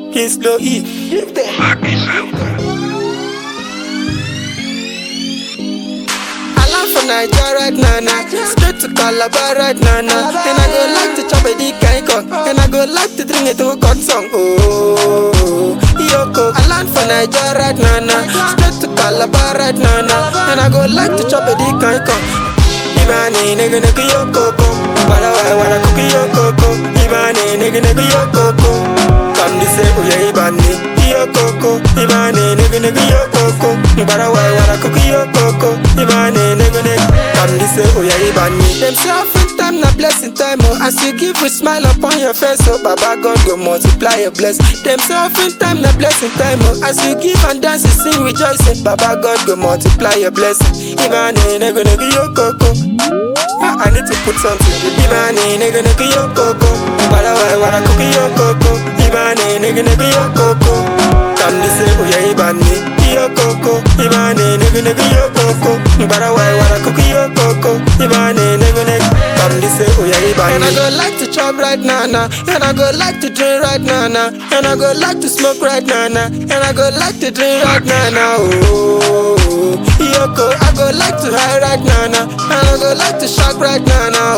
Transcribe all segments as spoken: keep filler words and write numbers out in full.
Kiss low E. Give them. I land from Nigeria right now, nah. Straight to Calabar right now, nah. And I go like to chop a dick icon. And I go like to drink it to a cut song. Oh, Yoko. I land from Nigeria right now, nah. Straight to Calabar right now, nah. And I go like to chop a dick icon. Ibani nigga nigga Yoko. Wada wada wada cookie Yoko. Ibani nigga nigga Yoko. Come this way, oh yeah, Ibani Yoko. Ibani nigga nigga Yoko. Wada wada wada cookie Yoko. Ibani nigga nigga. Come this way, oh yeah, Ibani. Them say offering time na blessing time, oh. As you give with smile upon your face, oh Baba God go multiply your bless. Them say offering time na blessing time, oh. As you give and dance, you sing rejoicing, Baba God go multiply your blessing. Ibani nigga nigga Yoko. I need to put something. Ibani nigga nigga Yoko. Wada wada wada cookie Yoko. Ibani nigga nigga Yoko. Come this way, oh yeah, Ibani Yoko. Ibani nigga nigga Yoko. Wada wada wada cookie Yoko. Ibani nigga nigga. Come this way, oh yeah, Ibani. And I go like to chop right now, nah. And I go like to drink right now, nah. And I go like to smoke right now, nah. And I go like to drink right now, nah. Oh, Yoko. I go like to high right now, nah. And I go like to shock right now, nah.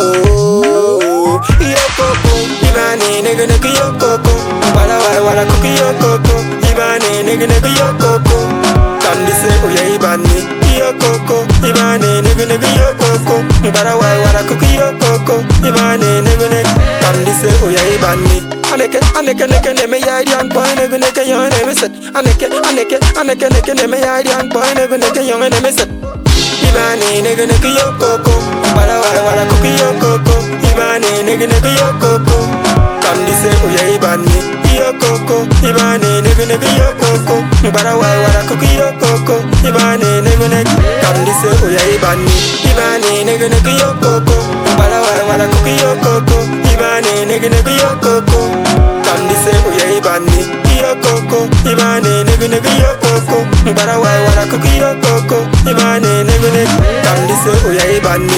Oh, Yoko. Ibani nigga nigga Yoko. Wada wada wada cookie Yoko. Ibani nigga nigga Yoko. Come this way, oh yeah, Ibani Yoko. Ibani nigga nigga Yoko. Wada wada wada cookie Yoko. Ibani nigga nigga. Come this way, oh yeah, Ibani. Aneke, aneke, neke, neme ya young boy, neke, neke, young neme set. Aneke, aneke, aneke, neke, neme ya young boy, neke, neke, young neme set. Ibani nigga nigga Yoko. Wada wada wada cookie Yoko. Ibani nigga nigga Yoko. Come this way, oh yeah, Ibani Yoko. Ibani nigga nigga Yoko. Wada wada wada cookie Yoko. Ibani nigga nigga. Come this way, oh yeah, Ibani. Ibani nigga nigga Yoko. Wada wada wada cookie Yoko. Ibani nigga nigga Yoko. Come this way, oh yeah, Ibani Yoko. Ibani nigga nigga Yoko. Wada wada wada cookie Yoko. Ibani nigga nigga. Come this way, oh yeah, Ibani.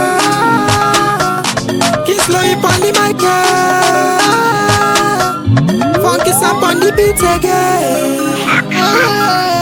Kiss low upon the mic, yeah. Funk is up on the beat again.